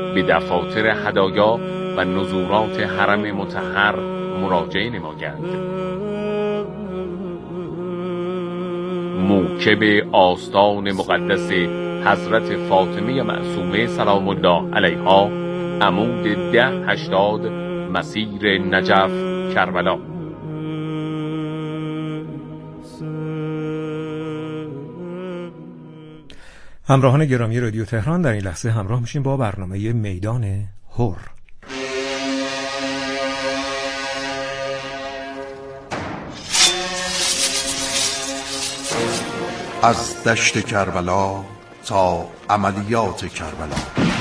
به دفاتر هدایا و نزورات حرم مطهر مراجعه نمایند. موکب آستان مقدس حضرت فاطمه معصومه سلام الله علیها، عمود 1080 مسیر نجف کربلا. همراهان گرامی رادیو تهران، در این لحظه همراه میشیم با برنامه میدان هر. از دشت کربلا تا عملیات کربلا،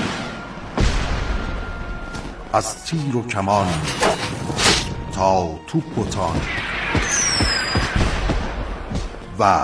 از تیر و کمان تا توپ و تان و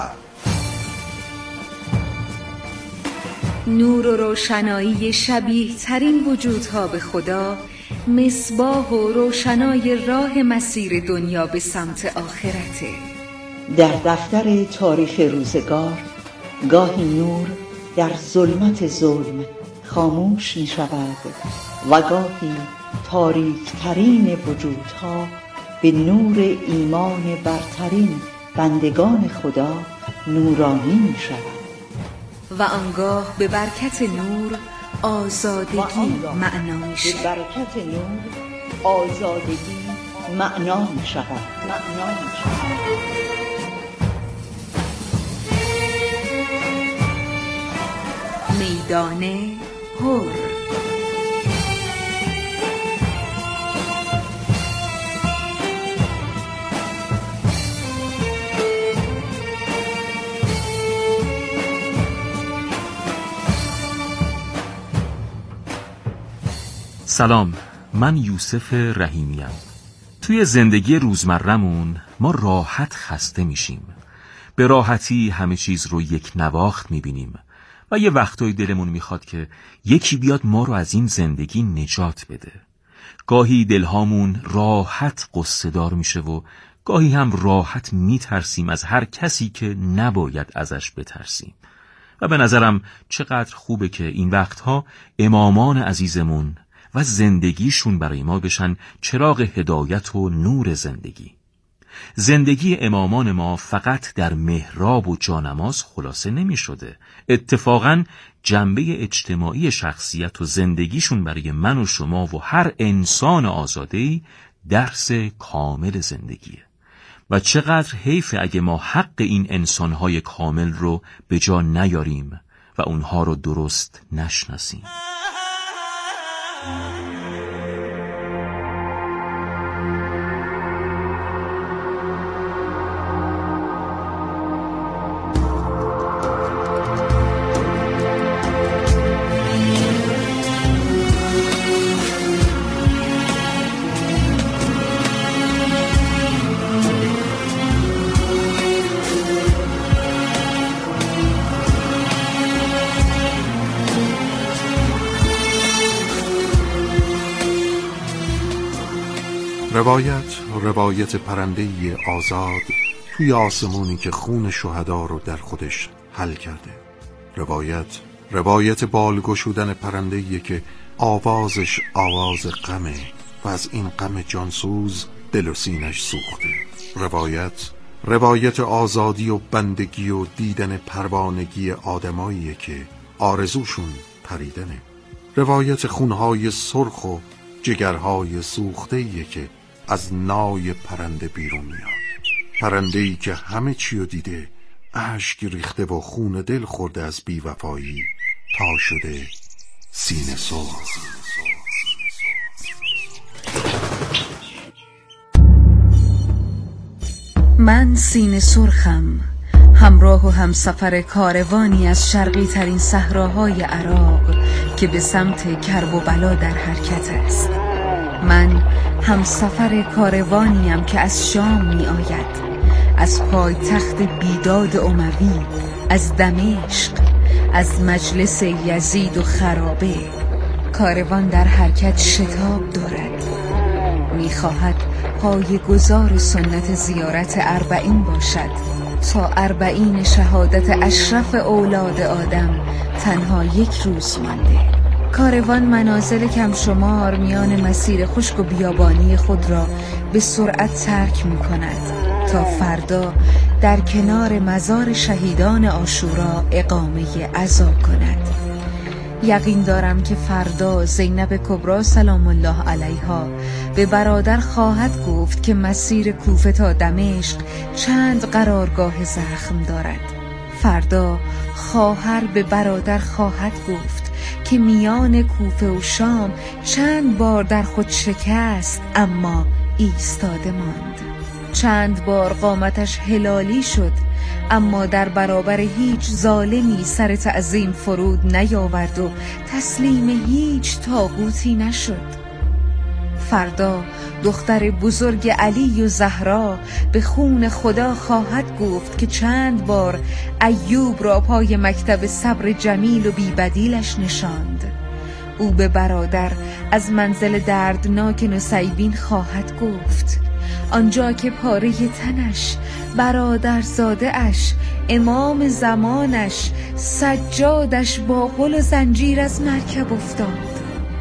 نور و روشنایی شبیه ترین وجودها به خدا، مصباح و روشنای راه مسیر دنیا به سمت آخرته. در دفتر تاریخ روزگار گاهی نور در ظلمت ظلم خاموش می شود و گاهی تاریک ترین وجودها به نور ایمان برترین بندگان خدا نورانی می شود و آنگاه به برکت نور آزادگی معنا می شود. به برکت نور آزادگی معنا می شود. میدان هر. سلام، من یوسف رحیمیم. توی زندگی روزمرمون ما راحت خسته میشیم. به راحتی همه چیز رو یک نواخت میبینیم و یه وقتایی دلمون میخواد که یکی بیاد ما رو از این زندگی نجات بده. گاهی دلهامون راحت قصه دار میشه و گاهی هم راحت میترسیم از هر کسی که نباید ازش بترسیم. و به نظرم چقدر خوبه که این وقتها امامان عزیزمون و زندگیشون برای ما بشن چراغ هدایت و نور زندگی. زندگی امامان ما فقط در محراب و جانماز خلاصه نمی شده. اتفاقاً جنبه اجتماعی شخصیت و زندگیشون برای من و شما و هر انسان آزاده‌ای درس کامل زندگیه. و چقدر حیفه اگه ما حق این انسانهای کامل رو به جا نیاریم و اونها رو درست نشناسیم. روایت پرنده‌ای آزاد توی آسمونی که خون شهدا رو در خودش حل کرده. روایت بال گشودن پرنده‌ای که آوازش آواز غمه و از این غم جانسوز دل و سینش سوخته. روایت آزادی و بندگی و دیدن پروانگی آدماییه که آرزوشون پریدنه. روایت خونهای سرخ و جگرهای سوخته‌ایه که از نای پرنده بیرون میاد. پرنده‌ای که همه چی رو دیده، اشک ریخته و خون دل خورده از بی‌وفایی تا شده سینه سرخ. من سینه سرخم، همراه و همسفر کاروانی از شرقی ترین صحراهای عراق که به سمت کرب و بلا در حرکت است. من همسفر کاروانیم که از شام می آید، از پایتخت بیداد اموی، از دمشق، از مجلس یزید و خرابه. کاروان در حرکت شتاب دارد، می خواهد پایه‌گذار سنت زیارت 40 باشد تا 40 شهادت اشرف اولاد آدم تنها 1 روز مانده. کاروان منازل کم شمار میان مسیر خشک و بیابانی خود را به سرعت ترک می کند تا فردا در کنار مزار شهیدان عاشورا اقامه عزا کند. یقین دارم که فردا زینب کبری سلام الله علیها به برادر خواهد گفت که مسیر کوفه تا دمشق چند قرارگاه زخم دارد. فردا خواهر به برادر خواهد گفت که میان کوفه و شام چند بار در خود شکست اما ایستاده ماند. چند بار قامتش هلالی شد اما در برابر هیچ ظالمی سر تعظیم فرود نیاورد و تسلیم هیچ طاغوتی نشد. فردا دختر بزرگ علی و زهرا به خون خدا خواهد گفت که چند بار ایوب را پای مکتب صبر جمیل و بی‌بدیلش نشاند. او به برادر از منزل دردناک نصیبین خواهد گفت، آنجا که پاره تنش، برادرزاده اش، امام زمانش، سجادش با غل و زنجیر از مرکب افتاد.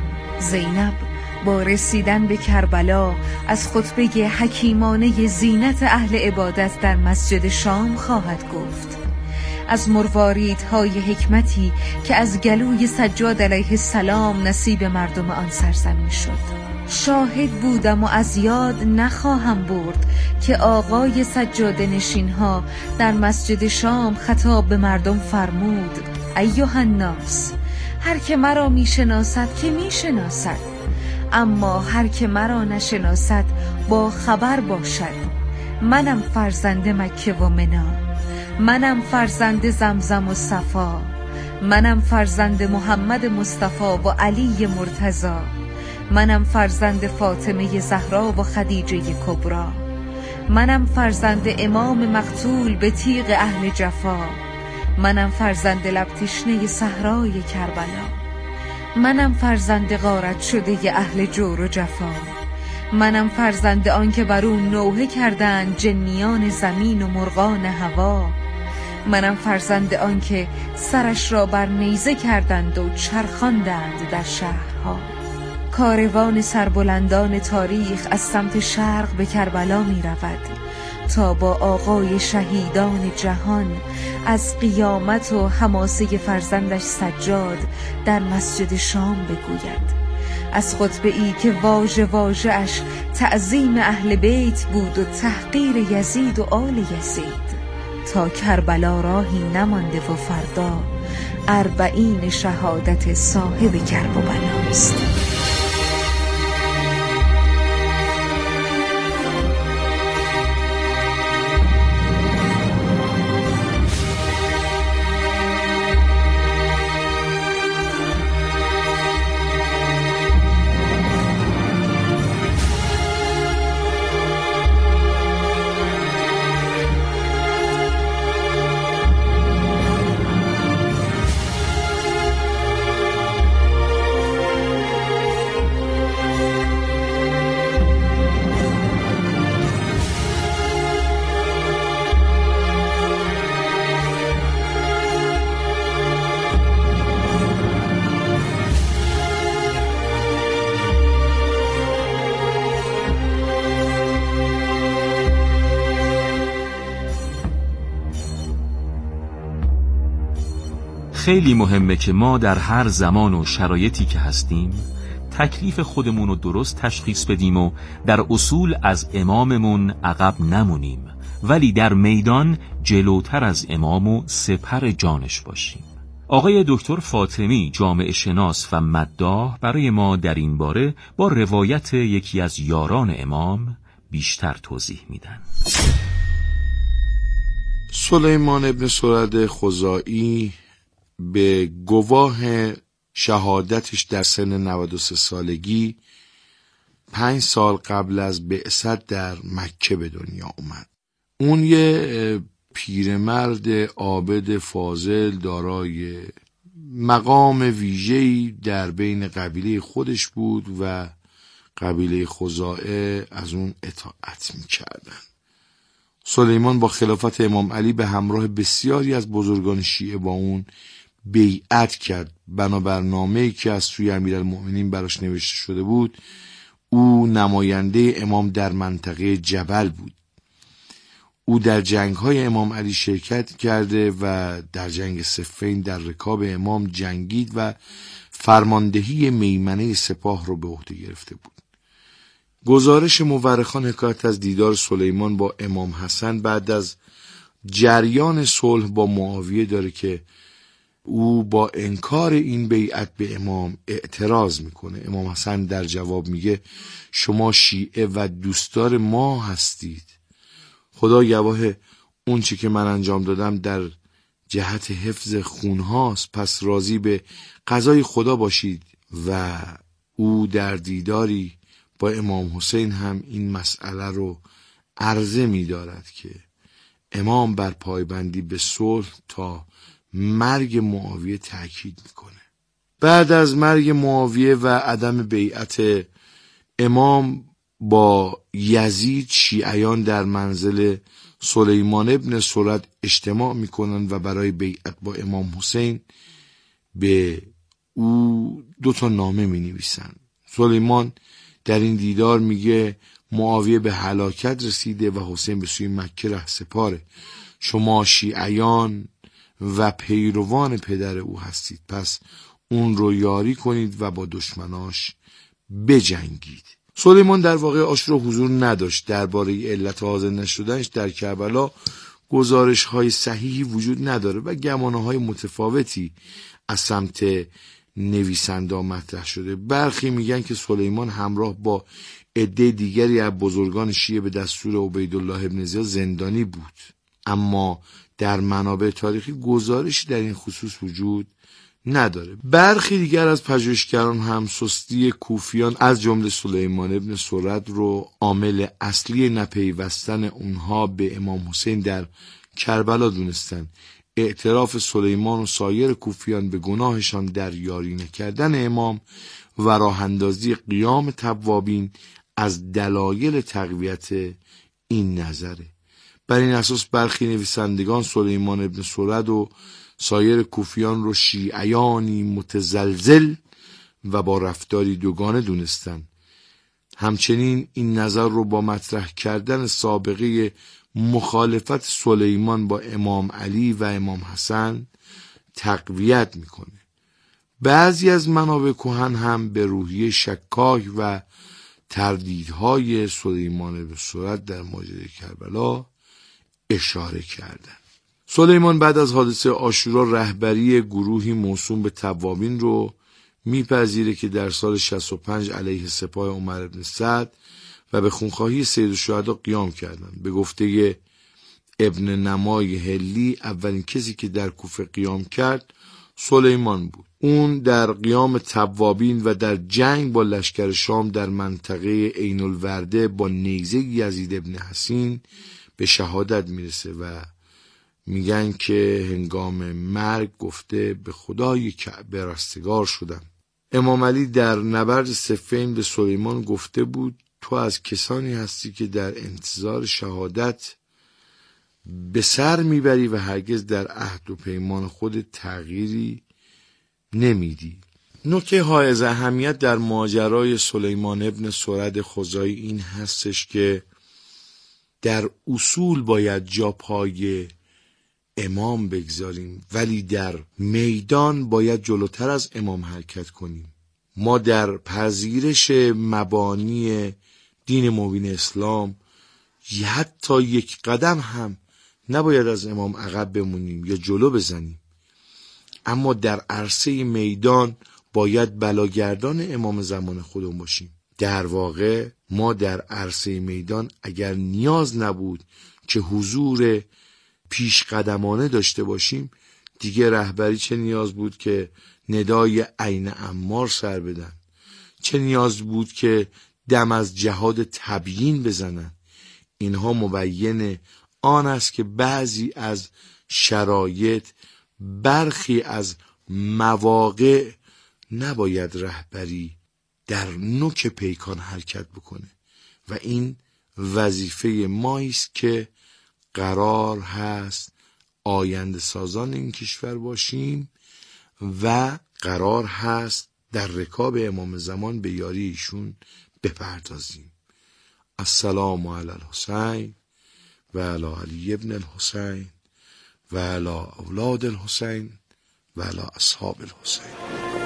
زینب با رسیدن به کربلا از خطبه حکیمانه زینت اهل عبادت در مسجد شام خواهد گفت، از مرواریدهای حکمتی که از گلوی سجاد علیه السلام نصیب مردم آن سرزمین شد. شاهد بودم و از یاد نخواهم برد که آقای سجاده نشینها در مسجد شام خطاب به مردم فرمود: ایها الناس، هر که مرا میشناسد که میشناسد، اما هر که مرا نشناسد با خبر باشد. منم فرزند مکه و منا، منم فرزند زمزم و صفا، منم فرزند محمد مصطفی و علی مرتضی، منم فرزند فاطمه زهرا و خدیجه کبری، منم فرزند امام مقتول به تیغ اهل جفا، منم فرزند لب تشنه صحرای کربلا، منم فرزند غارت شده اهل جور و جفا، منم فرزند آن که بر او نوحه کردند جنیان زمین و مرغان هوا، منم فرزند آن که سرش را بر نیزه کردند و چرخاندند در شهرها. کاروان سربلندان تاریخ از سمت شرق به کربلا می رود تا با آقای شهیدان جهان از قیامت و حماسه فرزندش سجاد در مسجد شام بگوید، از خطبه ای که واژه واژه اش تعظیم اهل بیت بود و تحقیر یزید و آل یزید. تا کربلا راهی نمانده و فردا 40 شهادت صاحب کرب و بلاست. خیلی مهمه که ما در هر زمان و شرایطی که هستیم تکلیف خودمون رو درست تشخیص بدیم و در اصول از اماممون عقب نمونیم، ولی در میدان جلوتر از امام و سپر جانش باشیم. آقای دکتر فاطمی جامعه شناس و مداح برای ما در این باره با روایت یکی از یاران امام بیشتر توضیح میدن. سلیمان ابن سرد خزاعی به گواه شهادتش در سن 93 سالگی 5 سال قبل از بعثت در مکه به دنیا اومد. اون یه پیرمرد عابد فاضل دارای مقام ویژه‌ای در بین قبیله خودش بود و قبیله خزاعه از اون اطاعت می‌کردن. سلیمان با خلافت امام علی به همراه بسیاری از بزرگان شیعه با اون بیعت کرد. بنابر نامه‌ای که از سوی امیرالمؤمنین براش نوشته شده بود، او نماینده امام در منطقه جبل بود. او در جنگ‌های امام علی شرکت کرده و در جنگ صفین در رکاب امام جنگید و فرماندهی میمنه سپاه رو به عهده گرفته بود. گزارش مورخان حکایت از دیدار سلیمان با امام حسن بعد از جریان صلح با معاویه داره که او با انکار این بیعت به امام اعتراض میکنه. امام حسن در جواب میگه شما شیعه و دوستدار ما هستید، خدا گواه اون چی که من انجام دادم در جهت حفظ خونهاست، پس راضی به قضای خدا باشید. و او در دیداری با امام حسین هم این مسئله رو عرضه می‌دارد که امام بر پایبندی به صلح تا مرگ معاویه تأکید میکنه. بعد از مرگ معاویه و عدم بیعت امام با یزید، شیعیان در منزل سلیمان ابن سرد اجتماع میکنن و برای بیعت با امام حسین به او 2 نامه می نویسن. سلیمان در این دیدار میگه معاویه به هلاکت رسیده و حسین به سوی مکه رهسپاره. شما شیعیان و پیروان پدر او هستید، پس اون رو یاری کنید و با دشمناش بجنگید. سلیمان در واقع عاشورا حضور نداشت. درباره علت حاضر نشدنش در کربلا گزارش های صحیحی وجود نداره و گمانه های متفاوتی از سمت نویسنده مطرح شده. برخی میگن که سلیمان همراه با عده دیگری از بزرگان شیعه به دستور عبیدالله ابن زیاد زندانی بود، اما در منابع تاریخی گزارشی در این خصوص وجود نداره. برخی دیگر از پژوهشگران هم سستی کوفیان از جمله سلیمان ابن سرد رو عامل اصلی نپیوستن اونها به امام حسین در کربلا دونستن. اعتراف سلیمان و سایر کوفیان به گناهشان در یاری نکردن امام و راه اندازی قیام توابین از دلایل تقویت این نظره. بر این اساس برخی نویسندگان سلیمان ابن سرد و سایر کوفیان رو شیعیانی متزلزل و با رفتاری دوگانه دونستن. همچنین این نظر رو با مطرح کردن سابقه مخالفت سلیمان با امام علی و امام حسن تقویت میکنه. بعضی از منابع کهن هم به روحیه شکاک و تردیدهای سلیمان بن سرد در ماجرای کربلا اشاره کردند. سلیمان بعد از حادثه عاشورا رهبری گروهی موسوم به توابین رو میپذیره که در سال 65 علیه سپاه عمر بن سعد و به خونخواهی سید الشهدا قیام کردند. به گفته ابن نمای هلی اولین کسی که در کوفه قیام کرد سلیمان بود. اون در قیام توابین و در جنگ با لشکر شام در منطقه عین الورده با نیزه یزید ابن حسین به شهادت میرسه و میگن که هنگام مرگ گفته به خدای کعبه رستگار شدم. امام علی در نبرد صفین به سلیمان گفته بود تو از کسانی هستی که در انتظار شهادت به سر میبری و هرگز در عهد و پیمان خود تغییری نمیدی. نکته حائز اهمیت در ماجرای سلیمان ابن سرد خزاعی این هستش که در اصول باید جا پای امام بگذاریم، ولی در میدان باید جلوتر از امام حرکت کنیم. ما در پذیرش مبانی دین مبین اسلام حتی یک قدم هم نباید از امام عقب بمونیم یا جلو بزنیم، اما در عرصه میدان باید بلاگردان امام زمان خودمون باشیم. در واقع ما در عرصه میدان اگر نیاز نبود که حضور پیش قدمانه داشته باشیم، دیگه رهبری چه نیاز بود که ندای عین عمار سر بدن، چه نیاز بود که دم از جهاد تبیین بزنن. اینها مبین آن است که بعضی از شرایط، برخی از مواقع نباید رهبری در نوک پیکان حرکت بکنه و این وظیفه مایی است که قرار هست آینده سازان این کشور باشیم و قرار هست در رکاب امام زمان به یاری ایشون بپردازیم. السلام علی الحسین و علی علی ابن الحسین و علی اولاد الحسین و علی اصحاب الحسین.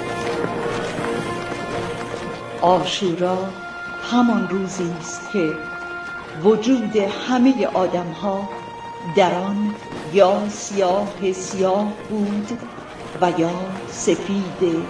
عاشورا همان روزی است که وجود همه آدم‌ها در آن یا سیاه بود و یا سفید.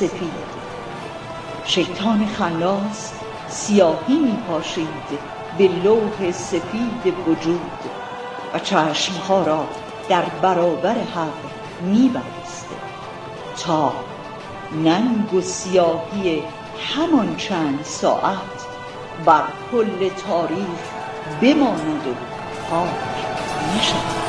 شیطان خناس سیاهی می‌پاشید به لوح سفید وجود و چشمها را در برابر حق می‌بست تا ننگ و سیاهی همان چند ساعت بر کل تاریخ بماند و پاک نشود.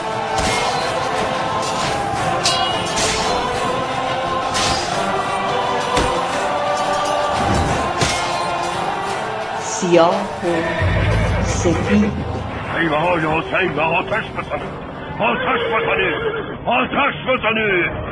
سیاه و سفید. خیمه های حسین به آتش بزنید، آتش بزنید، آتش بزنید.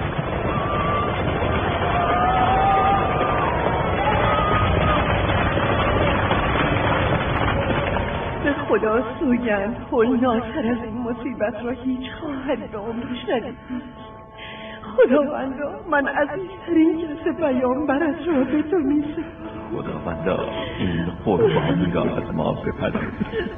به خدا سوگند هولناکتر از این مصیبت را هیچ خواهد به عمرش ندید. خداوندا من عزیزترین کس پیامبرت را به تو می‌سپارم. خداوندا این قربانی را از ما بپذیر.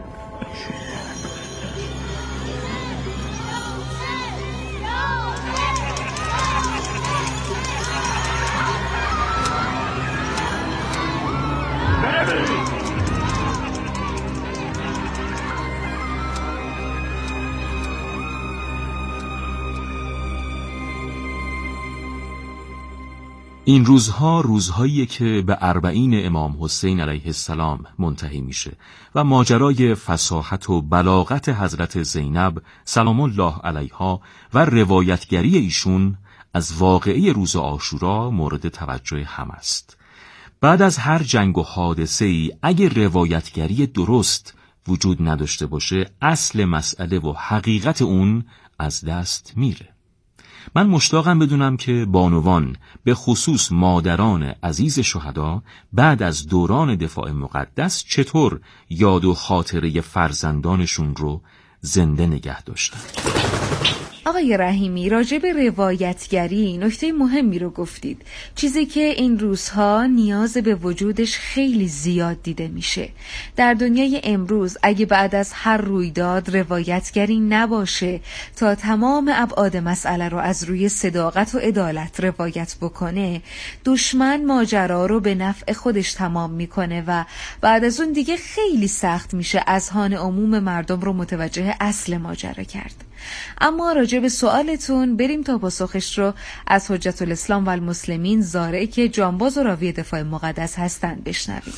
این روزها روزهاییه که به اربعین امام حسین علیه السلام منتهی میشه و ماجرای فصاحت و بلاغت حضرت زینب سلام الله علیها و روایتگری ایشون از واقعه روز عاشورا مورد توجه هم است. بعد از هر جنگ و حادثه‌ای اگه روایتگری درست وجود نداشته باشه اصل مسئله و حقیقت اون از دست میره. من مشتاقم بدونم که بانوان به خصوص مادران عزیز شهدا بعد از دوران دفاع مقدس چطور یاد و خاطره فرزندانشون رو زنده نگه داشتن. آقای رحیمی راجع به روایتگری نکته مهمی رو گفتید، چیزی که این روزها نیاز به وجودش خیلی زیاد دیده میشه. در دنیای امروز اگه بعد از هر رویداد روایتگری نباشه تا تمام ابعاد مسئله رو از روی صداقت و عدالت روایت بکنه، دشمن ماجرا رو به نفع خودش تمام میکنه و بعد از اون دیگه خیلی سخت میشه اذهان عموم مردم رو متوجه اصل ماجرا کرد. اما راجع به سوالتون بریم تا پاسخش رو از حجت الاسلام و المسلمین زارعی که جانباز و راوی دفاع مقدس هستن بشنویم.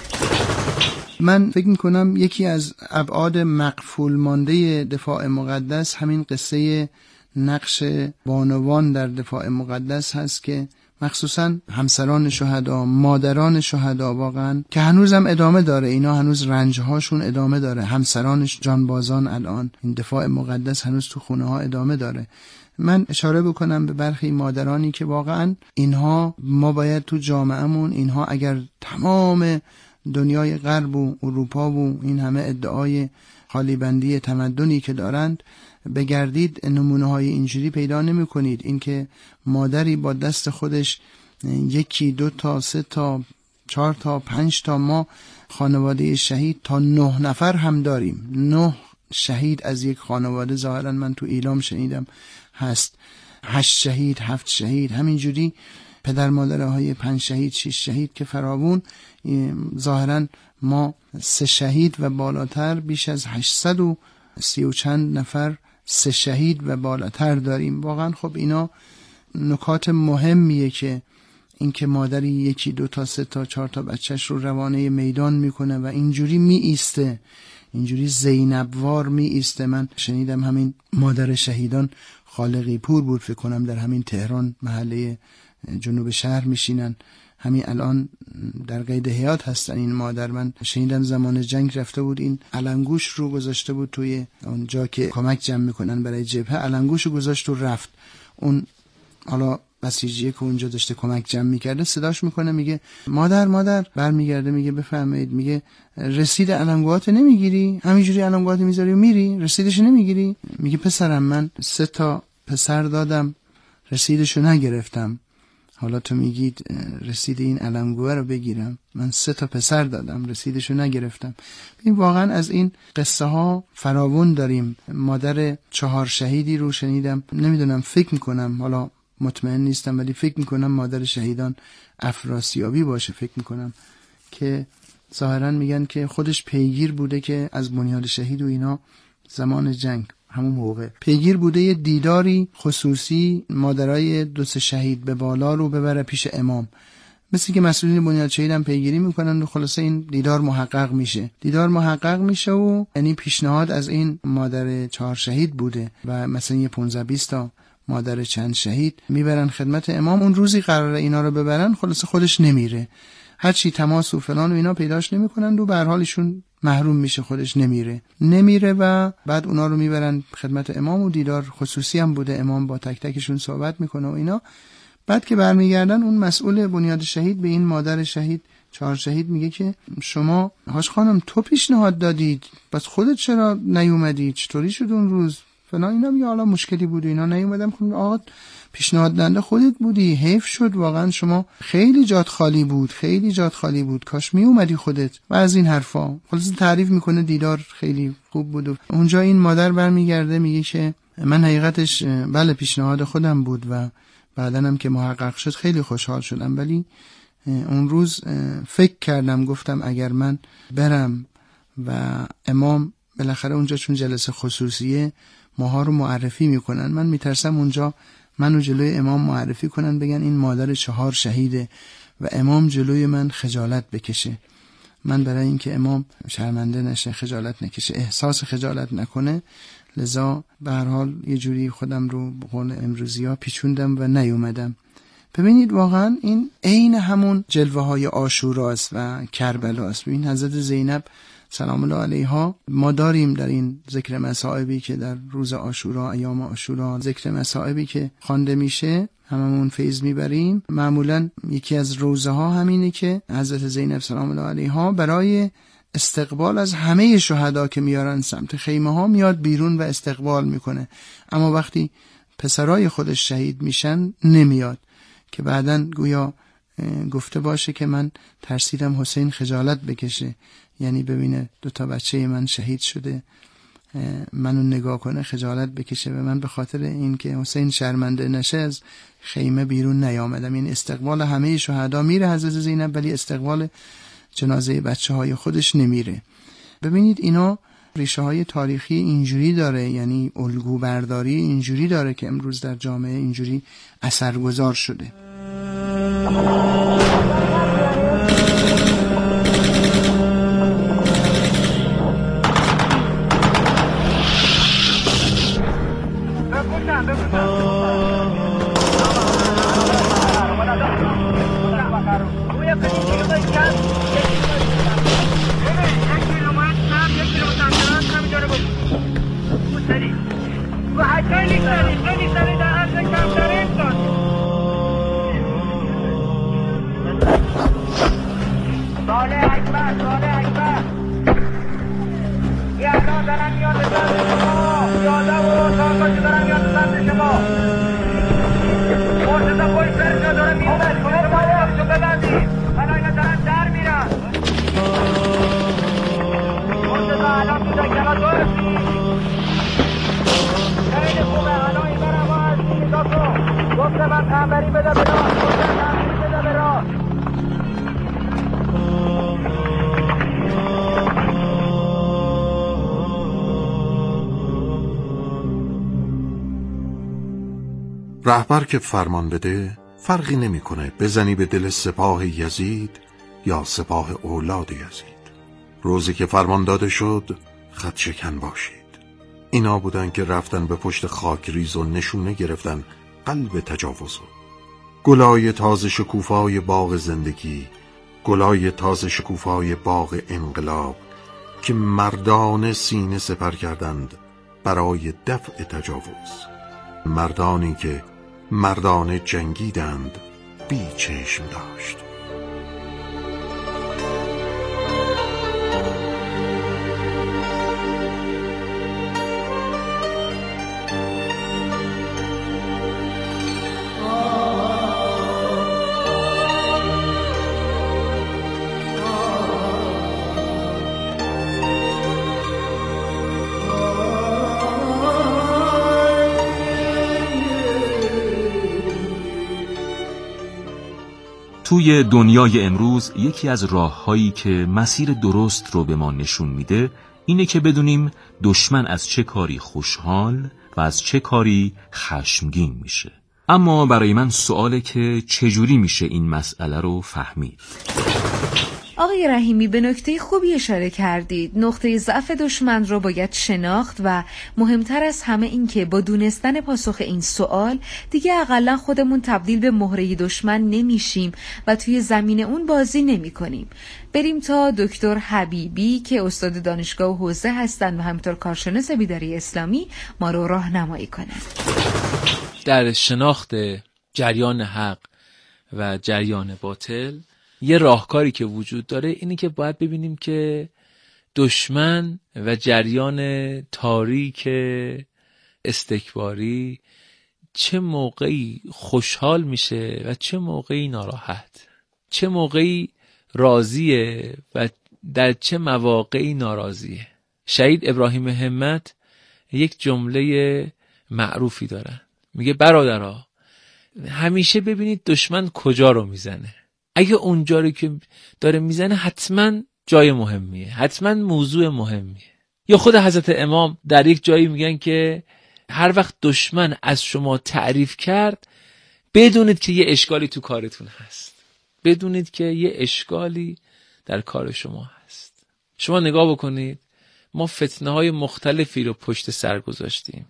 من فکر میکنم یکی از ابعاد مغفول مانده دفاع مقدس همین قصه نقش بانوان در دفاع مقدس هست که مخصوصا همسران شهدا، مادران شهدا واقعا که هنوزم ادامه داره، اینا هنوز رنجهاشون ادامه داره، همسرانش جانبازان الان این دفاع مقدس هنوز تو خونه ها ادامه داره. من اشاره بکنم به برخی مادرانی که واقعا اینها ما باید تو جامعهمون اینها اگر تمام دنیای غرب و اروپا و این همه ادعای خالیبندی تمدنی که دارند بگردید نمونه های اینجوری پیدا نمی کنید. این که مادری با دست خودش 1، 2 تا 3 تا 4 تا 5 تا ما خانواده شهید تا 9 نفر هم داریم. 9 شهید از یک خانواده ظاهرا من تو ایلام شنیدم هست، 8 شهید 7 شهید همینجوری پدر مادرهای 5 شهید 6 شهید که فراوون. ظاهرا ما 3 شهید و بالاتر بیش از 830 و چند نفر 3 شهید و بالاتر داریم. واقعا خب اینا نکات مهمیه که اینکه مادری 1، 2 تا 3 تا 4 تا بچهش رو روانه میدان میکنه و اینجوری می ایسته، اینجوری زینبوار می ایسته. من شنیدم همین مادر شهیدان خالقی پور بود فکر کنم، در همین تهران محله جنوب شهر میشینن، همین الان در قید حیات هستن این مادر. من شنیدم زمان جنگ رفته بود این علنگوش رو گذاشته بود توی اونجا که کمک جمع میکنن برای جبهه، علنگوش رو گذاشت و رفت. اون حالا بسیجیه که اونجا داشته کمک جمع میکرده صداش میکنه، میگه مادر. برمیگرده میگه بفرمایید. میگه رسید علمگوهات نمیگیری؟ همینجوری علمگوهات میذاری و میری، رسیدش نمیگیری؟ میگه پسرم من 3 پسر دادم رسیدشو نگرفتم، حالا تو میگید رسید این علمگوه رو بگیرم؟ من 3 پسر دادم رسیدشو نگرفتم. این واقعا از این قصه ها فراوون داریم. مادر 4 شهیدی رو شنیدم، نمیدونم، فکر میکنم، حالا مطمئن نیستم، ولی فکر میکنم مادر شهیدان افراسیابی باشه، فکر میکنم، که ظاهرا میگن که خودش پیگیر بوده که از بنیاد شهید و اینا زمان جنگ همون موقع پیگیر بوده یه دیداری خصوصی مادرای 2 شهید به بالا رو ببره پیش امام، مثل که مسئولین بنیاد شهید هم پیگیری میکنن و خلاصه این دیدار محقق میشه و یعنی پیشنهاد از این مادر 4 شهید بوده و مثلا یه 15-20 تا مادر چند شهید میبرن خدمت امام. اون روزی قراره اینا رو ببرن، خلاصه خودش نمیره، هرچی تماس و فلان و اینا پیداش نمیکنن و به هر حالشون محروم میشه، خودش نمیره و بعد اونا رو میبرن خدمت امام و دیدار خصوصی هم بوده، امام با تک تکشون صحبت میکنه و اینا. بعد که برمیگردن اون مسئول بنیاد شهید به این مادر شهید 4 شهید میگه که شما هاش خانم تو پیشنهاد دادید، بس خودت چرا نیومدی؟ چطوری شد اون روز فلان؟ اینا میگه حالا مشکلی بود اینا نیومدم. خب آقا پیشنهاد دنده خودت بودی، حیف شد واقعا، شما خیلی جات خالی بود، کاش می اومدی خودت و از این حرفا. خلاص تعریف میکنه دیدار خیلی خوب بود. و اونجا این مادر برمیگرده میگه که من حقیقتش بله پیشنهاد خودم بود و بعدن هم که محقق شد خیلی خوشحال شدم، ولی اون روز فکر کردم، گفتم اگر من برم و امام بالاخره اونجا چون جلسه خصوصیه ماها رو معرفی میکنن، من میترسم اونجا منو جلوی امام معرفی کنن بگن این مادر 4 شهیده و امام جلوی من خجالت بکشه. من برای اینکه امام شرمنده نشه، خجالت نکشه، احساس خجالت نکنه، لذا به هر حال یه جوری خودم رو به قول امروزی‌ها پیچوندم و نیومدم. ببینید واقعا این عین همون جلوه های عاشوراست و کربلاست. ببین حضرت زینب سلام الله علیها ما داریم در این ذکر مصائبی که در روز عاشورا، ایام عاشورا، ذکر مصائبی که خوانده میشه هممون فیض میبریم. معمولا یکی از روزه ها همینه که حضرت زینب سلام الله علیها برای استقبال از همه شهدا که میارن سمت خیمه ها میاد بیرون و استقبال میکنه، اما وقتی پسرای خودش شهید میشن نمیاد، که بعدن گویا گفته باشه که من ترسیدم حسین خجالت بکشه، یعنی ببینه 2 بچه من شهید شده منو نگاه کنه خجالت بکشه، و من به خاطر این که حسین شرمنده نشه از خیمه بیرون نیامدم. این استقبال همه شهدا میره حضرت زینب، ولی استقبال جنازه بچه های خودش نمیره. ببینید اینا ریشه های تاریخی اینجوری داره، یعنی الگو برداری اینجوری داره که امروز در جامعه اینجوری اثرگذار شده. رهبر که فرمان بده فرقی نمیکنه بزنی به دل سپاه یزید یا سپاه اولاد یزید. روزی که فرمان داده شد خط شکن باشید. اینا بودن که رفتن به پشت خاکریز و نشونه گرفتن قلب تجاوزو. گلای تازه شکوفای باغ زندگی، گلای تازه شکوفای باغ انقلاب که مردان سینه سپر کردند برای دفع تجاوز. مردانی که مردانه جنگیدند بی چشم داشت. توی دنیای امروز یکی از راه‌هایی که مسیر درست رو به ما نشون میده اینه که بدونیم دشمن از چه کاری خوشحال و از چه کاری خشمگین میشه. اما برای من سواله که چجوری میشه این مسئله رو فهمید؟ آقای رحیمی به نکته خوبی اشاره کردید. نقطه ضعف دشمن رو باید شناخت و مهمتر از همه این که با دونستن پاسخ این سوال دیگه اقلا خودمون تبدیل به مهره دشمن نمیشیم و توی زمین اون بازی نمی کنیم. بریم تا دکتر حبیبی که استاد دانشگاه و حوزه هستن و همینطور کارشناس بیداری اسلامی ما رو راهنمایی کنن. در شناخت جریان حق و جریان باطل یه راهکاری که وجود داره اینی که باید ببینیم که دشمن و جریان تاریک استکباری چه موقعی خوشحال میشه و چه موقعی ناراحت، چه موقعی راضیه و در چه مواقعی ناراضیه. شهید ابراهیم همت یک جمله معروفی داره، میگه برادرها همیشه ببینید دشمن کجا رو میزنه. اگه اونجا رو که داره میزنه حتما جای مهمیه، حتما موضوع مهمیه. یا خود حضرت امام در یک جایی میگن که هر وقت دشمن از شما تعریف کرد بدونید که یه اشکالی تو کارتون هست، بدونید که یه اشکالی در کار شما هست. شما نگاه بکنید ما فتنه های مختلفی رو پشت سر گذاشتیم.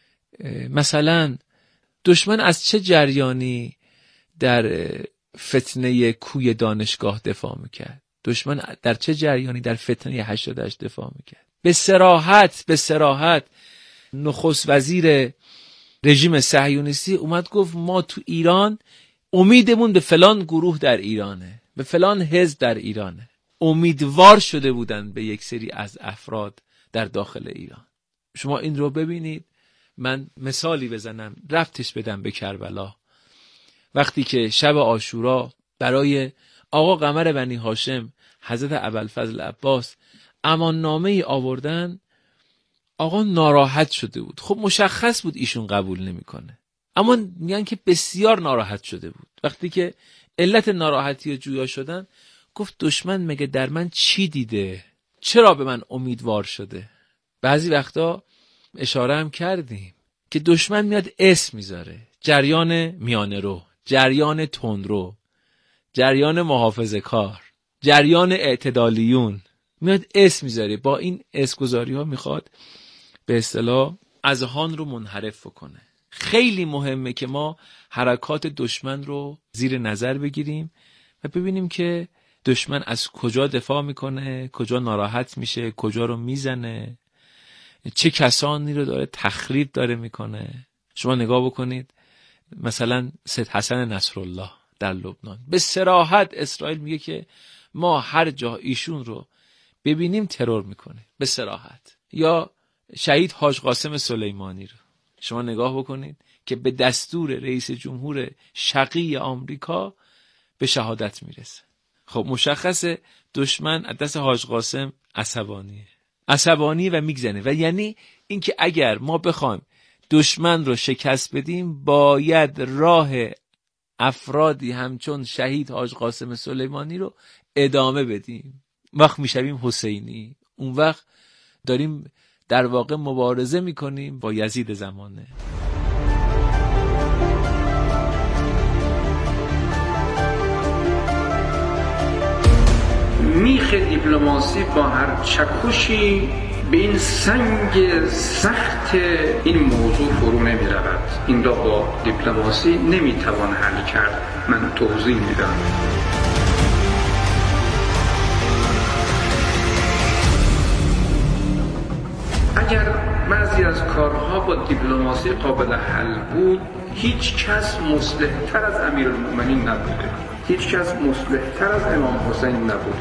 مثلا دشمن از چه جریانی در فتنه کوی دانشگاه دفاع میکرد؟ دشمن در چه جریانی در فتنه 88 دفاع میکرد؟ به صراحت نخست وزیر رژیم صهیونیستی اومد گفت ما تو ایران امیدمون به فلان گروه در ایرانه، به فلان حزب در ایرانه. امیدوار شده بودن به یک سری از افراد در داخل ایران. شما این رو ببینید. من مثالی بزنم، ربطش بدم به کربلا. وقتی که شب عاشورا برای آقا قمر بنی هاشم حضرت ابوالفضل عباس اماننامه ای آوردن، آقا ناراحت شده بود. خب مشخص بود ایشون قبول نمیکنه، اما میگن که بسیار ناراحت شده بود. وقتی که علت ناراحتی جویا شدن گفت دشمن مگه در من چی دیده؟ چرا به من امیدوار شده؟ بعضی وقتا اشاره هم کردیم که دشمن میاد اسم میذاره، جریان میانه رو، جریان تندرو، جریان محافظه کار، جریان اعتدالیون، میاد اسم میذاره. با این اسمگذاری ها میخواد به اصطلاح اذهان رو منحرف کنه. خیلی مهمه که ما حرکات دشمن رو زیر نظر بگیریم و ببینیم که دشمن از کجا دفاع میکنه، کجا ناراحت میشه، کجا رو میزنه، چه کسانی رو داره تخریب داره میکنه. شما نگاه بکنید مثلا سید حسن نصرالله در لبنان، به صراحت اسرائیل میگه که ما هر جا ایشون رو ببینیم ترور میکنه، به صراحت. یا شهید حاج قاسم سلیمانی رو شما نگاه بکنید که به دستور رئیس جمهور شقی آمریکا به شهادت میرسه. خب مشخصه دشمن از دست حاج قاسم عصبانی و میگزنه. و یعنی اینکه اگر ما بخوایم دشمن رو شکست بدیم باید راه افرادی همچون شهید حاج قاسم سلیمانی رو ادامه بدیم. وقت میشویم حسینی، اون وقت داریم در واقع مبارزه میکنیم با یزید زمانه. میخ دیپلماسی با هر چکشی به این سنگ سخت این موضوع فرو نمی رود. این را با دیپلماسی نمیتوان حل کرد. من توضیح میدم. اگر بعضی از کارها با دیپلماسی قابل حل بود هیچ کس مصلح‌تر از امیرالمؤمنین نبوده، هیچ کس مصلح‌تر از امام حسین نبوده.